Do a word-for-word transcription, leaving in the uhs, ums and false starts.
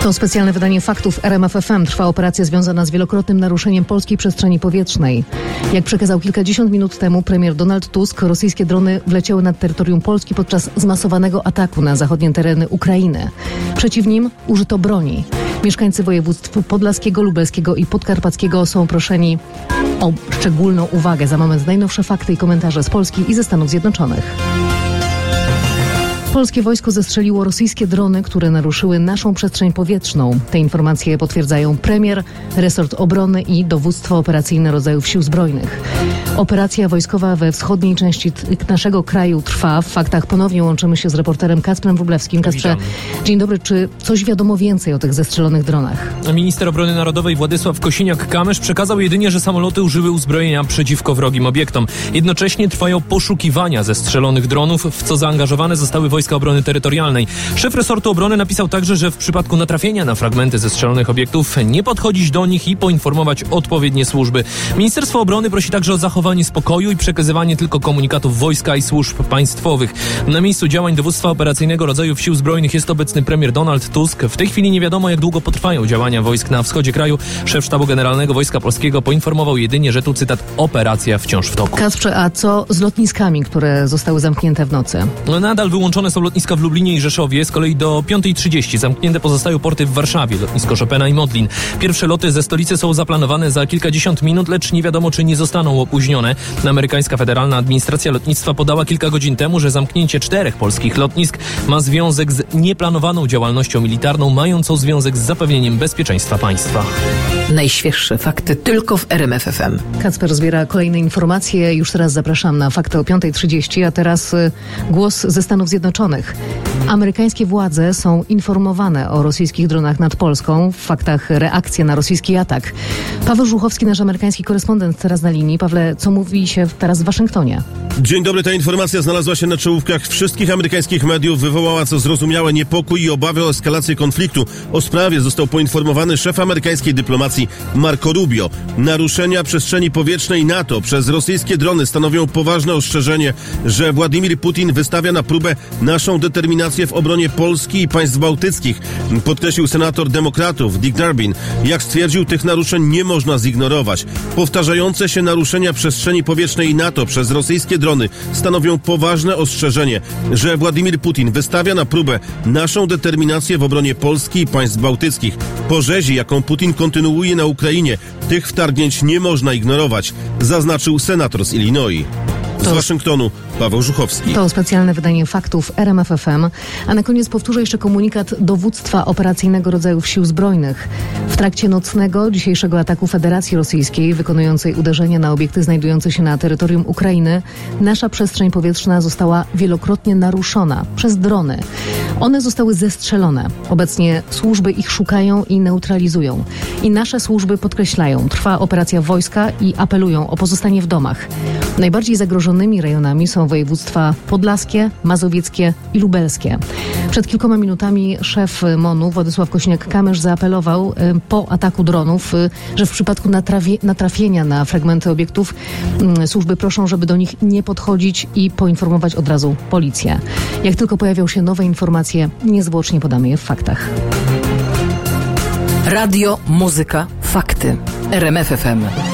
To specjalne wydanie faktów R M F F M. Trwa operacja związana z wielokrotnym naruszeniem polskiej przestrzeni powietrznej. Jak przekazał kilkadziesiąt minut temu premier Donald Tusk, rosyjskie drony wleciały nad terytorium Polski podczas zmasowanego ataku na zachodnie tereny Ukrainy. Przeciw nim użyto broni. Mieszkańcy województw podlaskiego, lubelskiego i podkarpackiego są proszeni o szczególną uwagę. Za moment najnowsze fakty i komentarze z Polski i ze Stanów Zjednoczonych. Polskie wojsko zestrzeliło rosyjskie drony, które naruszyły naszą przestrzeń powietrzną. Te informacje potwierdzają premier, resort obrony i dowództwo operacyjne rodzajów sił zbrojnych. Operacja wojskowa we wschodniej części t- naszego kraju trwa. W faktach ponownie łączymy się z reporterem Kacprem Wróblewskim. Kacprze, dzień dobry. Czy coś wiadomo więcej o tych zestrzelonych dronach? Minister Obrony Narodowej Władysław Kosiniak-Kamysz przekazał jedynie, że samoloty użyły uzbrojenia przeciwko wrogim obiektom. Jednocześnie trwają poszukiwania zestrzelonych dronów, w co zaangażowane zostały wojska Obrony Terytorialnej. Szef resortu obrony napisał także, że w przypadku natrafienia na fragmenty zestrzelonych obiektów nie podchodzić do nich i poinformować odpowiednie służby. Ministerstwo Obrony prosi także o zachowanie spokoju i przekazywanie tylko komunikatów wojska i służb państwowych. Na miejscu działań dowództwa operacyjnego rodzajów sił zbrojnych jest obecny premier Donald Tusk. W tej chwili nie wiadomo, jak długo potrwają działania wojsk na wschodzie kraju. Szef Sztabu Generalnego Wojska Polskiego poinformował jedynie, że tu cytat, operacja wciąż w toku. Kacprze, a co z lotniskami, które zostały zamknięte w nocy? Nadal wyłączone są lotniska w Lublinie i Rzeszowie. Z kolei do piątej trzydzieści zamknięte pozostają porty w Warszawie, lotnisko Chopina i Modlin. Pierwsze loty ze stolicy są zaplanowane za kilkadziesiąt minut, lecz nie wiadomo, czy nie zostaną opóźnione. Amerykańska Federalna Administracja Lotnictwa podała kilka godzin temu, że zamknięcie czterech polskich lotnisk ma związek z nieplanowaną działalnością militarną, mającą związek z zapewnieniem bezpieczeństwa państwa. Najświeższe fakty tylko w R M F F M. Kacper zbiera kolejne informacje. Już teraz zapraszam na fakty o piątej trzydzieści, a teraz y, głos ze Stanów Zjednoczonych. Amerykańskie władze są informowane o rosyjskich dronach nad Polską. W faktach reakcja na rosyjski atak. Paweł Żuchowski, nasz amerykański korespondent, teraz na linii. Pawle, co mówi się teraz w Waszyngtonie? Dzień dobry. Ta informacja znalazła się na czołówkach wszystkich amerykańskich mediów. Wywołała, co zrozumiałe, niepokój i obawy o eskalację konfliktu. O sprawie został poinformowany szef amerykańskiej dyplomacji Marco Rubio. Naruszenia przestrzeni powietrznej NATO przez rosyjskie drony stanowią poważne ostrzeżenie, że Władimir Putin wystawia na próbę naszą determinację w obronie Polski i państw bałtyckich, podkreślił senator demokratów Dick Durbin. Jak stwierdził, tych naruszeń nie można zignorować. Powtarzające się naruszenia przestrzeni powietrznej NATO przez rosyjskie drony stanowią poważne ostrzeżenie, że Władimir Putin wystawia na próbę naszą determinację w obronie Polski i państw bałtyckich. Po rzezi, jaką Putin kontynuuje na Ukrainie, tych wtargnięć nie można ignorować, zaznaczył senator z Illinois. Z to, Waszyngtonu Paweł Żuchowski. To specjalne wydanie faktów R M F F M. A na koniec powtórzę jeszcze komunikat dowództwa operacyjnego rodzajów sił zbrojnych. W trakcie nocnego dzisiejszego ataku Federacji Rosyjskiej wykonującej uderzenia na obiekty znajdujące się na terytorium Ukrainy, nasza przestrzeń powietrzna została wielokrotnie naruszona przez drony. One zostały zestrzelone. Obecnie służby ich szukają i neutralizują. I nasze służby podkreślają, trwa operacja wojska i apelują o pozostanie w domach. Najbardziej zagrożonymi rejonami są województwa podlaskie, mazowieckie i lubelskie. Przed kilkoma minutami szef MON-u Władysław Kosiniak-Kamysz zaapelował y, po ataku dronów, y, że w przypadku natrawie, natrafienia na fragmenty obiektów y, służby proszą, żeby do nich nie podchodzić i poinformować od razu policję. Jak tylko pojawią się nowe informacje, niezwłocznie podamy je w faktach. Radio, muzyka, fakty. R M F F M.